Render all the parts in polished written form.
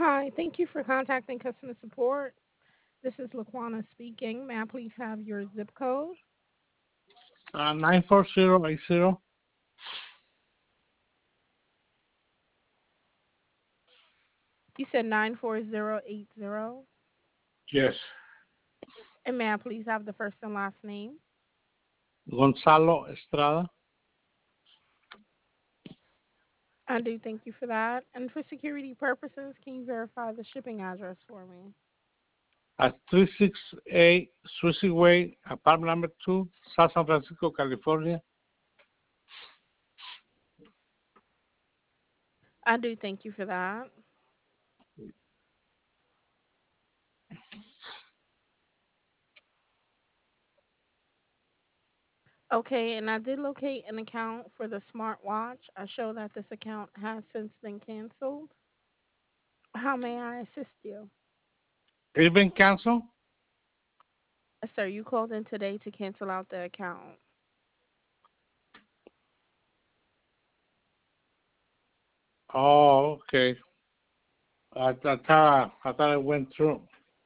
Hi, thank you for contacting customer support. This is Laquana speaking. May I please have your zip code? 94080. You said 94080. Yes. And may I please have the first and last name? Gonzalo Estrada. I do thank you for that. And for security purposes, can you verify the shipping address for me? At 368 Swissy Way, apartment number 2, South San Francisco, California. I do thank you for that. Okay, and I did locate an account for the smartwatch. I show that this account has since been canceled. How may I assist you? It's been canceled? Sir, you called in today to cancel out the account. Oh, okay. I thought it went through.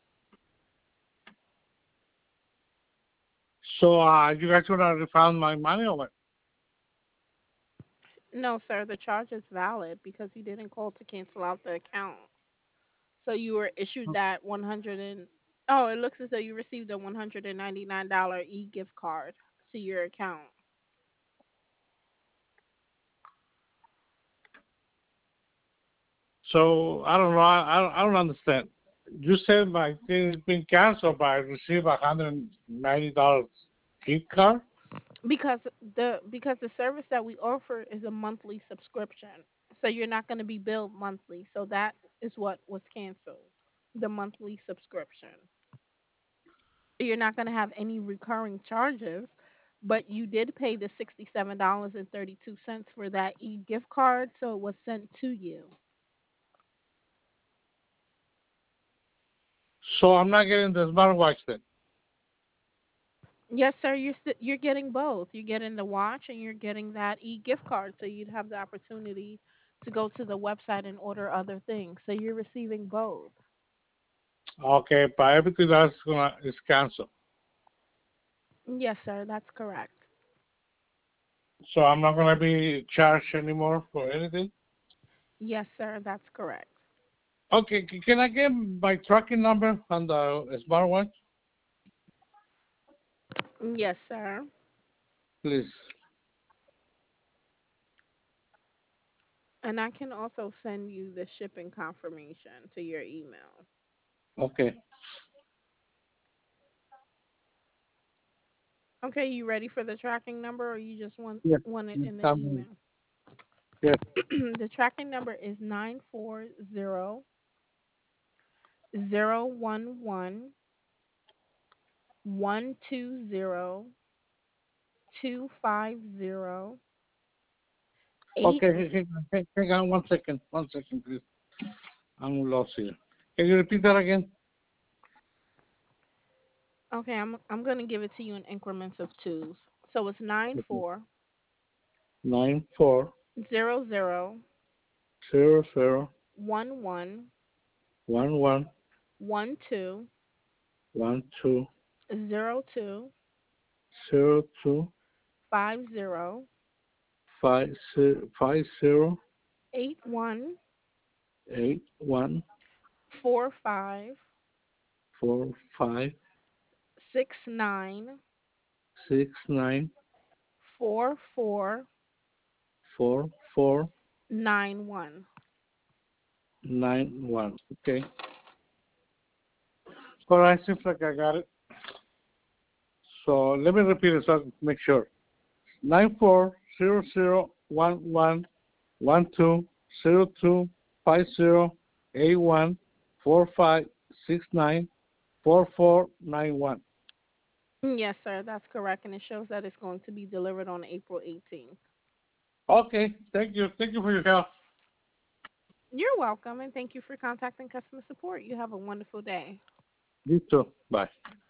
So, you guys gonna refund my money or what? No, sir, the charge is valid because you didn't call to cancel out the account. So you were issued that 100 and oh, it looks as though you received a $199 e-gift card to your account. So, I don't know. I don't understand. You said my thing has been canceled, but I received $190 gift card? Because the service that we offer is a monthly subscription. So you're not going to be billed monthly. So that is what was canceled. The monthly subscription. You're not going to have any recurring charges, but you did pay the $67.32 for that e-gift card, so it was sent to you. So, I'm not getting the smartwatch then. Yes, sir. You're getting both. You're getting the watch and you're getting that e-gift card, so you'd have the opportunity to go to the website and order other things. So you're receiving both. Okay, but everything else is canceled. Yes, sir. That's correct. So I'm not gonna be charged anymore for anything. Yes, sir. That's correct. Okay, can I get my tracking number on the smartwatch, Yes, sir. please? And I can also send you the shipping confirmation to your email. Okay. Okay, you ready for the tracking number, or you just Yes. want it Yes. in the email? Yes. The tracking number is 940-120-250-8. Okay. Hang on 1 second. 1 second, please. I'm lost here. Can you repeat that again? Okay, I'm gonna give it to you in increments of twos. So it's nine Okay. four 94 zero zero 00 one one 11 one two 12 zero two 02 50 50 81 81 45 45 69 69 44 44 91. 91. Okay. All right, seems like I got it. So let me repeat it so I can make sure. 9400111200508145694491. Yes, sir, that's correct, and it shows that it's going to be delivered on April 18th. Okay, thank you. Thank you for your help. You're welcome, and thank you for contacting customer support. You have a wonderful day. You too. Bye.